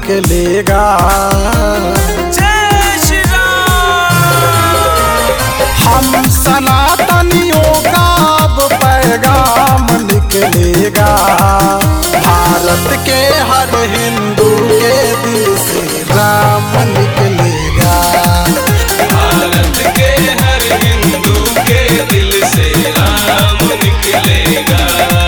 निकलेगा। जय श्री राम। हम सनातनियों का अब पैगाम निकलेगा। भारत के हर हिंदू के दिल से राम निकलेगा। भारत के हर हिंदू के दिल से राम निकलेगा।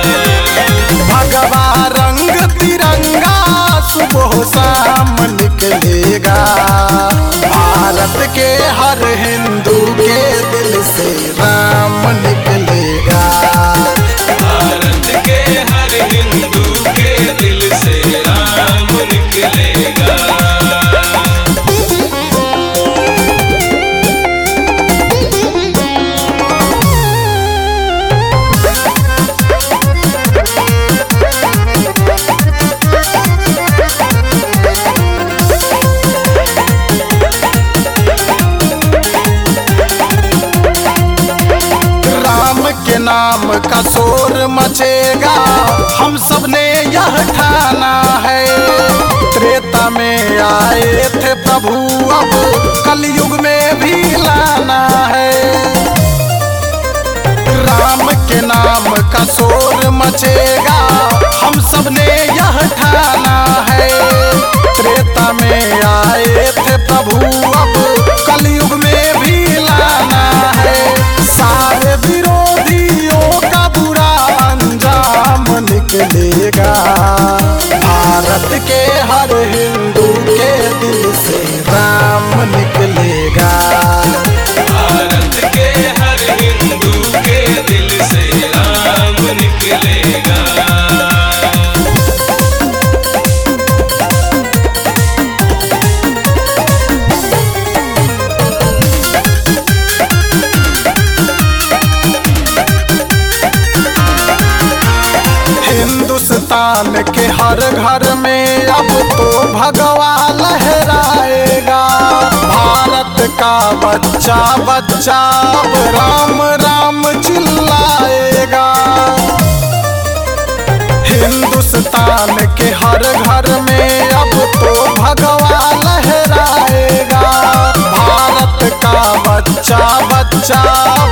भगवा रंग तिरंगा सुबह शाम निकलेगा। भारत के हर हिंदू के दिल से राम निकलेगा। भारत के हर हिंदू के दिल से राम निकलेगा। के नाम का शोर मचेगा। हम सब ने यह ठाना है। त्रेता में आए थे प्रभु, अब कलयुग में भी लाना है। राम के नाम का शोर मचेगा। हम सब ने यह ठाना है। त्रेता में आए थे प्रभु, अब कलयुग में भी लाना है। सारे विरोधियों का बुरा अंजाम निकलेगा। भारत के हर हिंदू के दिल से राम निकलेगा। भारत के हर हिंदू के दिल से राम निकलेगा। हिंदुस्तान के हर घर में अब तो भगवा लहराएगा। भारत का बच्चा बच्चा अब राम राम चिल्लाएगा। हिंदुस्तान के हर घर में अब तो भगवा लहराएगा। भारत का बच्चा बच्चा